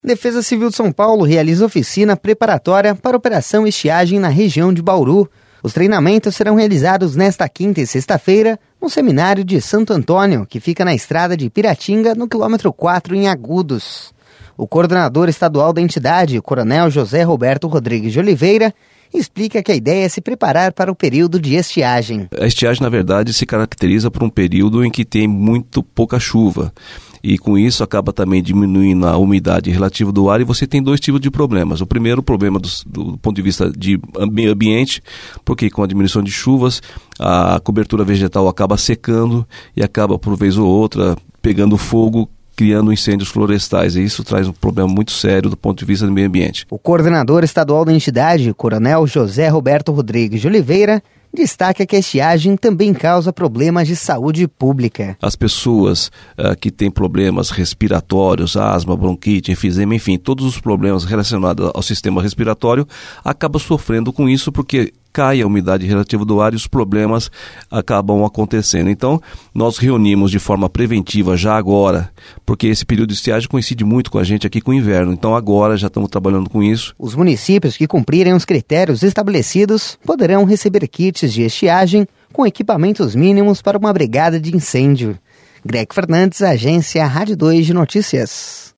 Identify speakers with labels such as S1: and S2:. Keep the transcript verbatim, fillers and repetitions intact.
S1: Defesa Civil de São Paulo realiza oficina preparatória para a Operação Estiagem na região de Bauru. Os treinamentos serão realizados nesta quinta e sexta-feira no seminário de Santo Antônio, que fica na estrada de Piratinga, no quilômetro quatro, em Agudos. O coordenador estadual da entidade, o coronel José Roberto Rodrigues de Oliveira, explica que a ideia é se preparar para o período de estiagem.
S2: A estiagem, na verdade, se caracteriza por um período em que tem muito pouca chuva. E com isso acaba também diminuindo a umidade relativa do ar e você tem dois tipos de problemas. O primeiro problema do, do ponto de vista de meio ambiente, porque com a diminuição de chuvas, a cobertura vegetal acaba secando e acaba por vez ou outra pegando fogo, criando incêndios florestais, e isso traz um problema muito sério do ponto de vista do meio ambiente.
S1: O coordenador estadual da entidade, o coronel José Roberto Rodrigues de Oliveira, destaca que a estiagem também causa problemas de saúde pública.
S2: As pessoas uh, que têm problemas respiratórios, asma, bronquite, enfisema, enfim, todos os problemas relacionados ao sistema respiratório acabam sofrendo com isso porque cai a umidade relativa do ar e os problemas acabam acontecendo. Então, nós reunimos de forma preventiva já agora, porque esse período de estiagem coincide muito com a gente aqui com o inverno. Então, agora já estamos trabalhando com isso.
S1: Os municípios que cumprirem os critérios estabelecidos poderão receber kits de estiagem com equipamentos mínimos para uma brigada de incêndio. Greg Fernandes, Agência Rádio dois de Notícias.